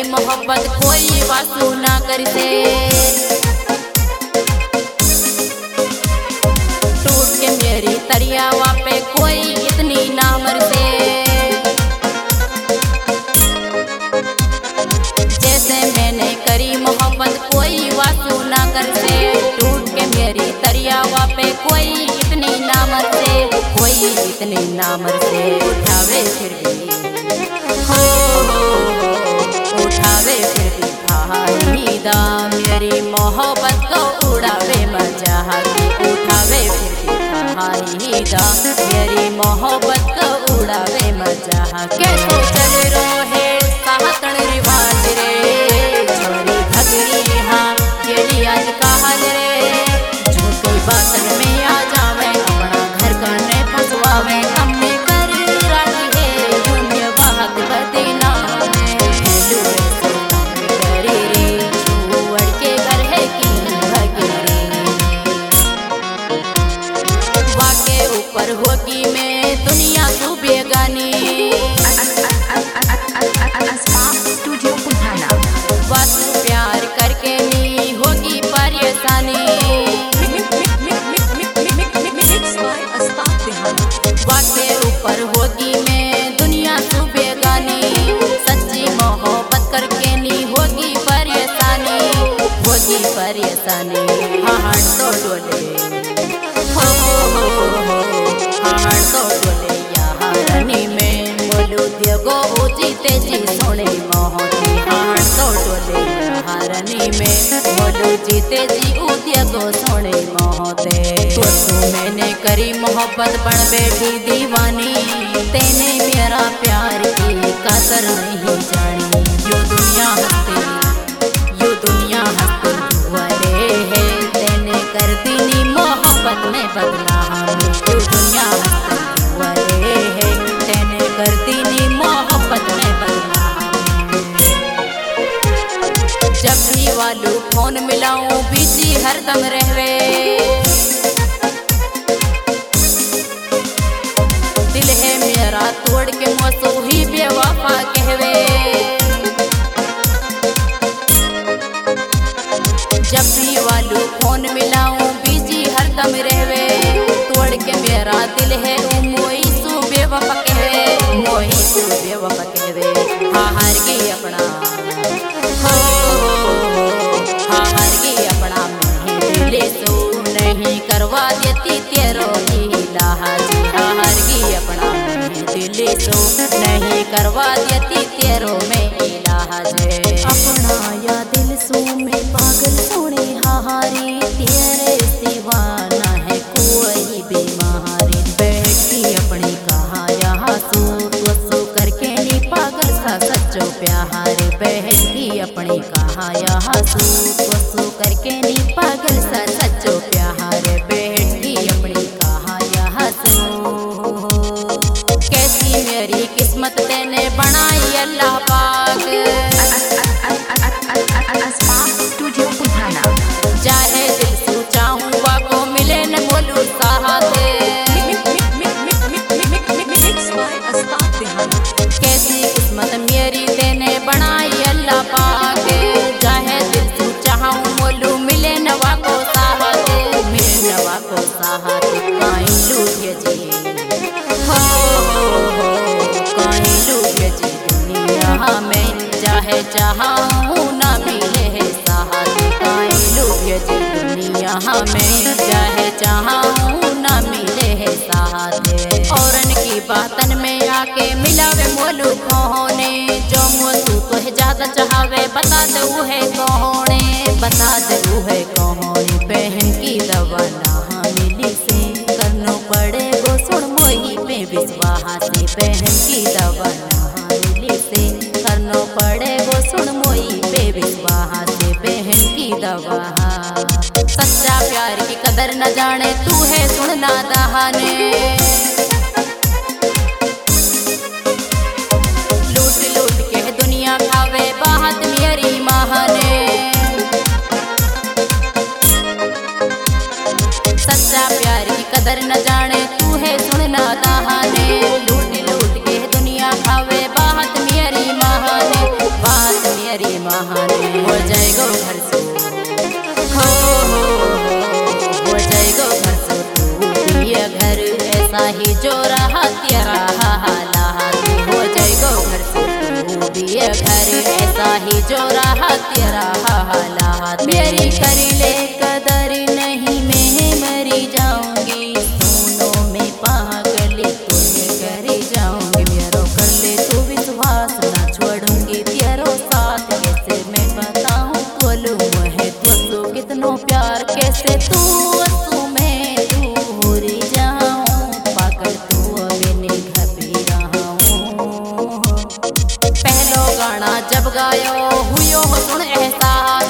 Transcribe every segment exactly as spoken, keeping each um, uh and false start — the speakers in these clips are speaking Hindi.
मोहब्बत कोई वासू ना कर से। टूट के मेरी तरियावा पे कोई इतनी ना मर से। जैसे मैंने करी मोहब्बत कोई वासू ना कर से। टूट के मेरी तरियावा पे कोई इतनी ना मर से। कोई इतनी ना मर से। उठावे फिर भी हो, हो, हो उठावे फिर भी फाहीदा। मेरी मोहब्बत को उड़ावे मजाक। उठावे फिर भी फाहीदा। मेरी मोहब्बत को उड़ावे मजाक। कैसो चल रहे सातन रिवाज रे। छोरी भगरी हाँ जेड़ी आज काहल रे। झूठी बातन में आ जावे अपना घर का ने फसवावे। अम्मी कर राजी है दुनिया बात बदीना में। करी रे छुअड़ के घर है की भगरी। वाके ऊपर होगी मैं दुनिया तू बेगानी। वासु प्यार करके नी होगी परेशानी। वाके ऊपर होगी मैं दुनिया तू बेगानी। सच्ची मोहब्बत करके नी होगी परेशानी। होगी परेशानी हाथ तो डोले हो, हो, हो, हाथ तो डोले यहाँ रनी में। बोलू दियो जीते जी सोने मोहती। हाथ तो डोले यहाँ रनी में। बोलू जीते जी उद्या को सोने मोहते। तो मैंने करी मोहब्बत बन बैठी दीवानी। तेने मेरा प्यार की कदर नहीं जानी। यो दुनिया हंसती यो दुनिया हंसती वाले है। तेने कर दी मोहब्बत में बदनाम। यो दुनिया हंसती वाले है। तेने कर दी मोहब्बत में बदनाम। जब भी वालू फोन मिलाऊं बिजी हरदम रहवे। दिल है मेरा तोड़ के मौसू ही बेवफा कहवे। जब भी वालू फोन मिलाऊं बिजी हरदम रहवे। तोड़ के मेरा दिल है मोई सू बेवफा कहवे। मोई सू बेवफा कहवे। हाँ हार गई अपना हो, हाँ हार गई अपना मैं दिल सू नहीं करवा देती तेरो इलाज। हाँ हार गई अपना मैं दिल सू नहीं करवा देती तेरो में इलाज। अपना या दिल सू में पागल सोने हारी। तेरे सिवा ना है कोई बीमारी। बैठी अपनी कहा यहाँ सू वसू करके नी पागल सा सच्चो प्यार। बहन की अपनी कहा यहाँ सू वसू करके नी पागल सा सच्चो प्यार। बहन की अपनी कहा यहाँ सू। कैसी मेरी किस्मत तेने बनाई अल्लाह पाक। चाहे दिल सू चाहूँ वाको मिले न बोलू साहते। कैसी किस्मत मेरी तेने बनाई अल्लाह पाक। चाहे दिल सू चाहूँ बोलू मिले न वाको साहते। मिले न वाको साहते। काई लूटे जी हो, हो, हो काई लूटे जी दुनिया में। चाहे चाहूँ ना मिले है साहते। काई लूटे जी दुनिया में। चाहे चाहूँ ना मिले है साहते। औरन की बातन में आके मिलावे मोलू कौने। जो मोलू को है ज्यादा चाहवे बता दू है कौने। बता दू है कौने। बहन की दवा ना मिली से करनो पड़े गो सुन मोही पे विश्वास। बहन की दवा ना मिली से करनो पड़े गो सुन मोही पे विश्वास। बहन की दवा सच्चा प्यार की कदर न जाने तू है सुनना दहाने। लूट लूट के दुनिया खावे बात मेरी माँ ने। सच्चा प्यार की कदर न जाने तू है सुनना दहाने। लूट लूट के दुनिया खावे बात मेरी माँ ने। बात मेरी बहाने हो जाएगा घर से हो हो हो जाएगा घर से तू ये घर ऐसा ही जो रहा तेरा हालात हो जाएगा घर से तू ये घर ऐसा ही जो रहा तेरा हालात मेरी कर ले कदर नहीं मैं मरी जाऊंगी सुनो मैं पागल तुझे कर जाऊंगी मेरो कर ले तू विश्वास ना छोड़ूंगी तेरो साथ कैसे मैं बताऊं बोलूं है तो कितनो प्यार कैसे तू तू मैं तू हो रही जाऊं पागल तू अभी नहीं घबी रहा हूं पहलो गाना जब गायो हुयो सुन एहसास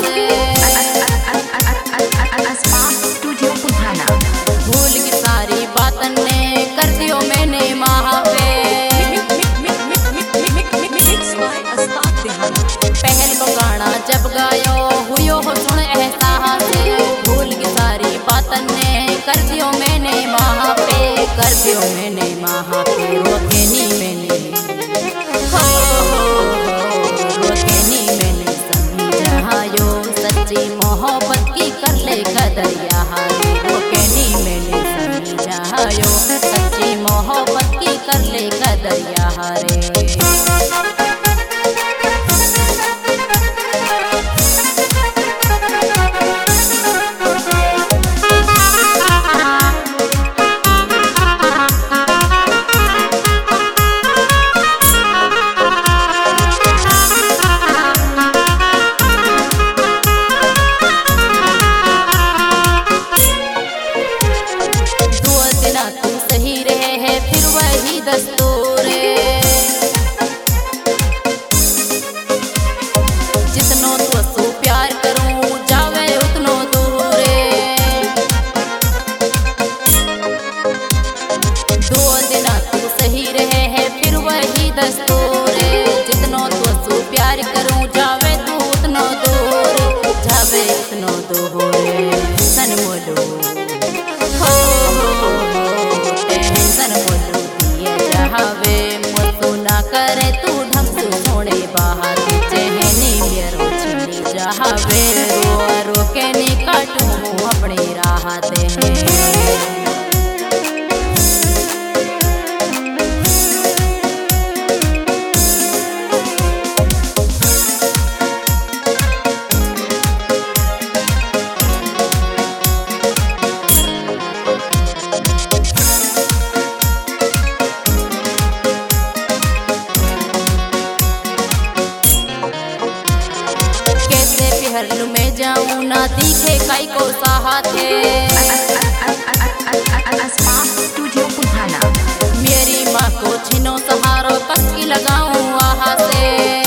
भूल की सारी बातन ने कर दियो मैंने वहाँ पे पहल को गाना जब गायो हुयो हो सुन एहसास भूल की सारी बातन ने कर दियो मैंने वहाँ पे कर दियो मैंने वहाँ पे रोके नी मैंने हो रोके नी मैंने समझा यो सच्ची मोहब्बत की कर ले कदर यहाँ रोके नी मैंने समझा यो सच्ची मोहब्बत की कर ले कदर यहाँ रे तू सही रहे है फिर वही दस्तूर जितनो तो सो प्यार करूं जावे उतनो दूर दो दिन तू सही रहे है फिर वही दस्तूर जितनो तो सो प्यार करूं जावे तू उतनो दूर जावे उतनो दूर सन मोलो हो हो टेंशन मोलू दिए जहावे मुझको ना करे तू ढंग से सोने बाहर चहनी मेरो छिनी जहावे रो रो के नी काटूं अपनी राहत है हरलू में जाऊं ना दिखे काई को साहते मेरी माँ को छिनो सहारो कसकी लगाऊं वहाँ से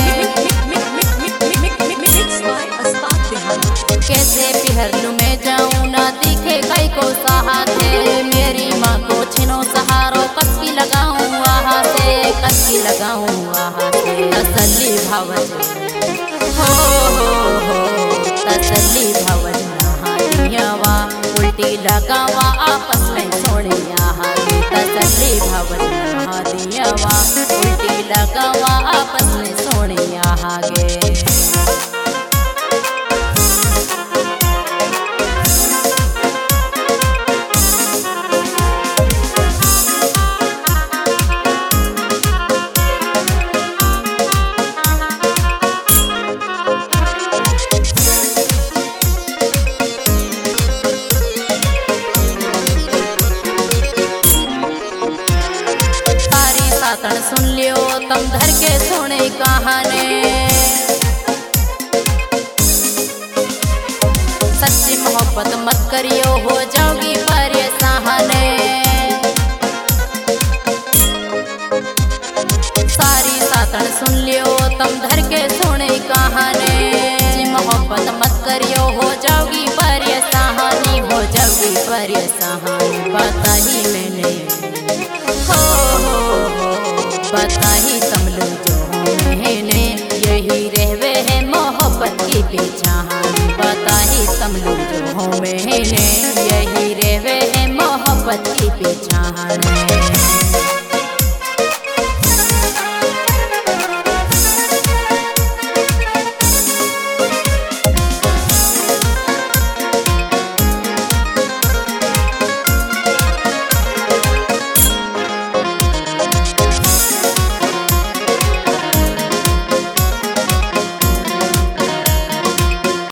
कैसे पिहरलू में जाऊं ना दिखे काई को साहते मेरी माँ को छिनो सहारो कसकी लगाऊं वहाँ से कसकी लगाऊं वहाँ से तसल्ली भावज हो हो हो तसल्ली भवन नहानियावा उल्टी लगावा आपस में सोने यहाँ तसल्ली भवन नहानियावा उल्टी लगावा आपस में सोने यहाँ गे सुन लियो तुम धर के सोने कहाने सच्ची मोहब्बत मत करियो हो जाओगी परेशाने सारी सातन सुन लियो तुम धर के सोने कहाने मोहब्बत मत करियो हो जाओगी परेशानी हो जाओगी परेशानी